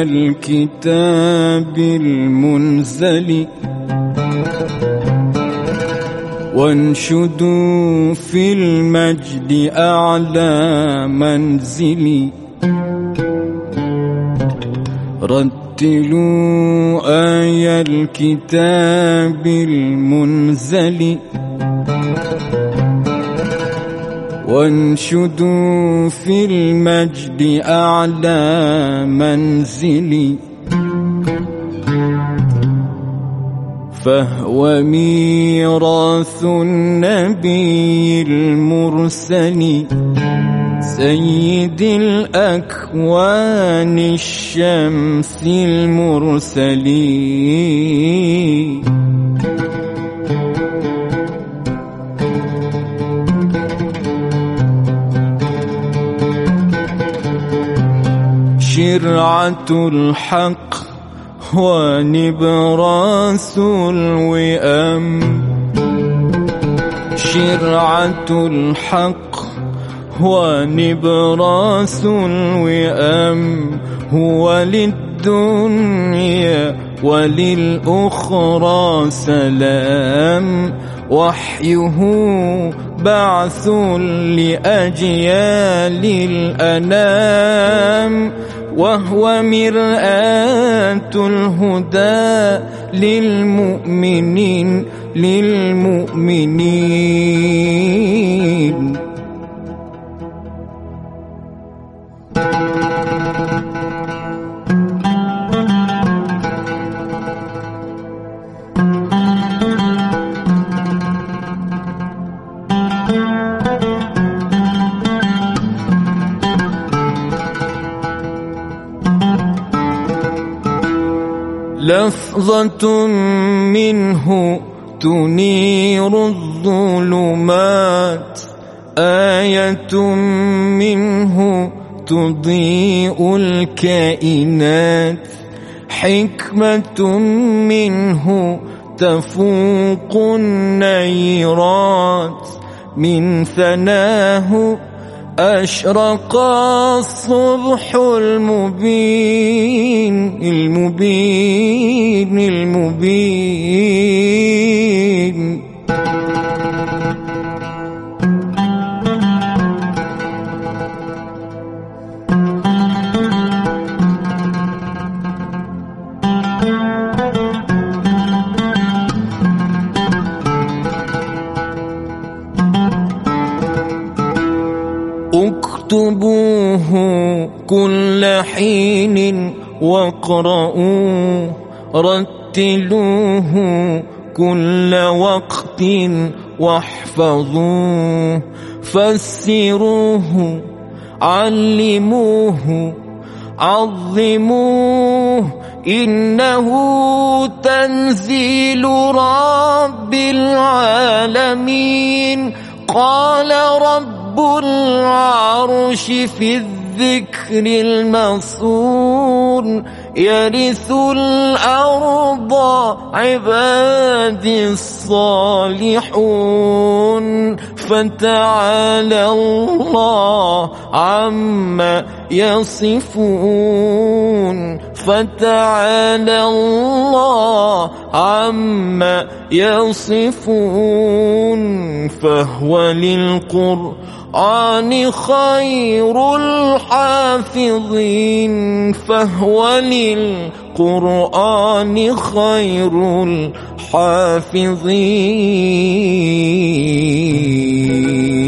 الكتاب المنزل وانشدوا في المجد أعلى منزلي. رتلوا آي الكتاب المنزل وانشدوا في المجد أعلى منزلي. فهو ميراث النبي المرسل سيد الأكوان الشمس المرسل. شرعة الحق ونبراس الوئام. شرعة الحق ونبراس الوئام هو للدنيا وللأخرى سلام. وحيه بعث لأجيال الأنام وهو مرآة الهدى للمؤمنين للمؤمنين. لفظة منه تنير الظلمات آية منه تضيء الكائنات. حكمة منه تفوق النيرات. من ثناه أشرق الصبح المبين المبين المبين. اكتبوه كل حين واقرؤوه. رتلوه كل وقت واحفظوه. فسروه علموه عظموه. إنه تنزيل رب العالمين. قال رب العرش في الذكر المصون يرث الأرض عبادي الصالحون. فتعالى الله عما يصفون. فتعالى الله عما يصفون. فهو للقرآن خير الحافظين. فهو للقرآن خير الحافظين.